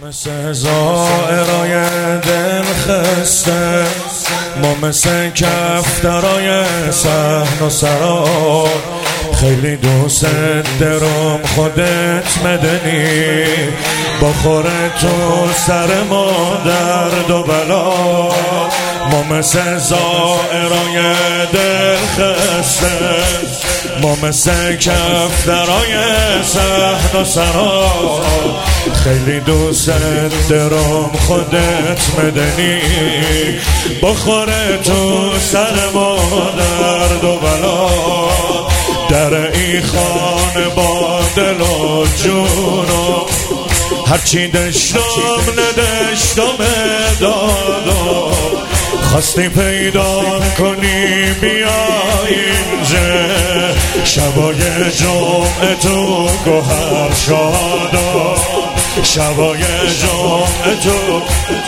مثل زائرای دل خسته، ما مثل کفترای صحن و سرا. خیلی دوست دارم خودت مدنی، بخوره تو سر ما درد و بلا. ما مثل زائرای دل خسته، ما مثل کفترای صحن و سرا. خیلی دوست دارم خودت مدنی، بخوره تو سر ما درد و بلا. در این خانه با دل و جونم، هرچی دشتم ندشتم دادم. خواستی پیدا کنی بیا اینجا، شبای جمعه تو گوهر شادا. شبای جمعه تو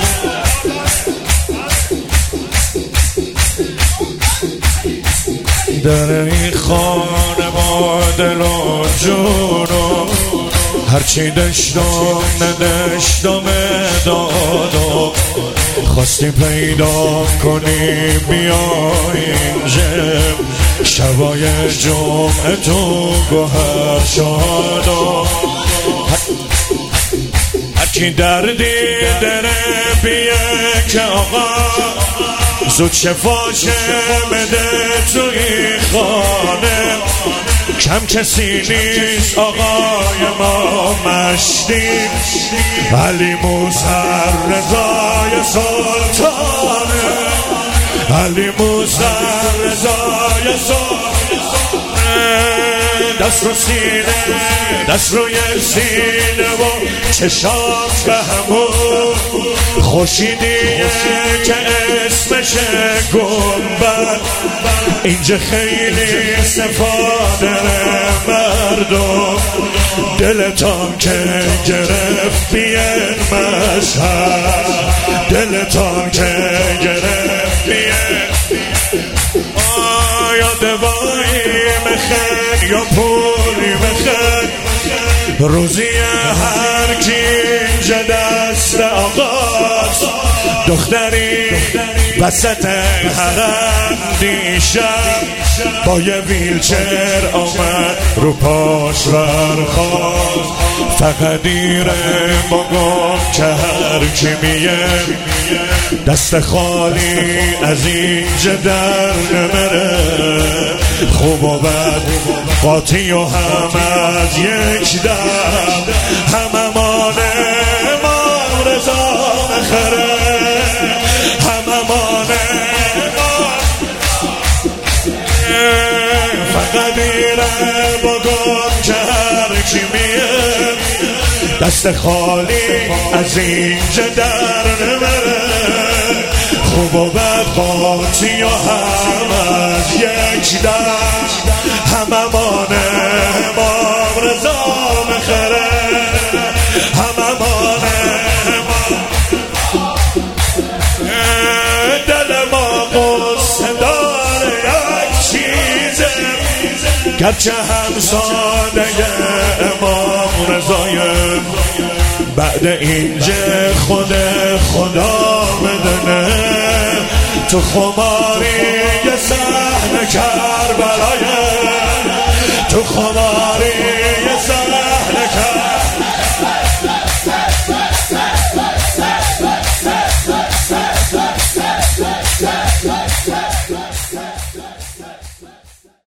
در این خانه با دل و جونم، هرچی دشتم ندشتم دادم. خواستی پیدا کنی بیا اینجا، شبای جمعه تو گوهر شادا. هرکی دردی داره بیه که آقا، زود شفاشه بده توی خانه. کم کسی نیست آقای ما مشتی، علی موسی رضای سلطانه. علی موسی رضای سلطانه. دست رو سینه، دست روی سینه و چشام به همون خوشیدیه که اسمش گنبد. اینجا خیلی استفاده مردم، دلتان که گرفت بیان مشهد. دلتان که گرفت بیان، یا دوایی مخن یا پولی مخن. روزی هر کی اینجا دست آقاست، دختری وسط حرم دیشب با یه ویلچر آمد رو پاش برخواست. فقط دیره بگم که هر کی میه دست خالی از اینجا در نمره. خوب و بد قاطی و هم از یک دم، همه مانه امام رضا نخره. همه مانه فقط میره بگم که هر کی میه دست خالی از اینجا در نمره. خوب و بد قاطی و هم از یک دم، همه مانه امام رضا نخره. همه مانه دل ما قصه داره یک چیزه، گرچه هم ساده امام رضایم. بعد اینجا خود خدا بدونه، تو خماری یه صحنه کربلایه. تو خماری یه صحنه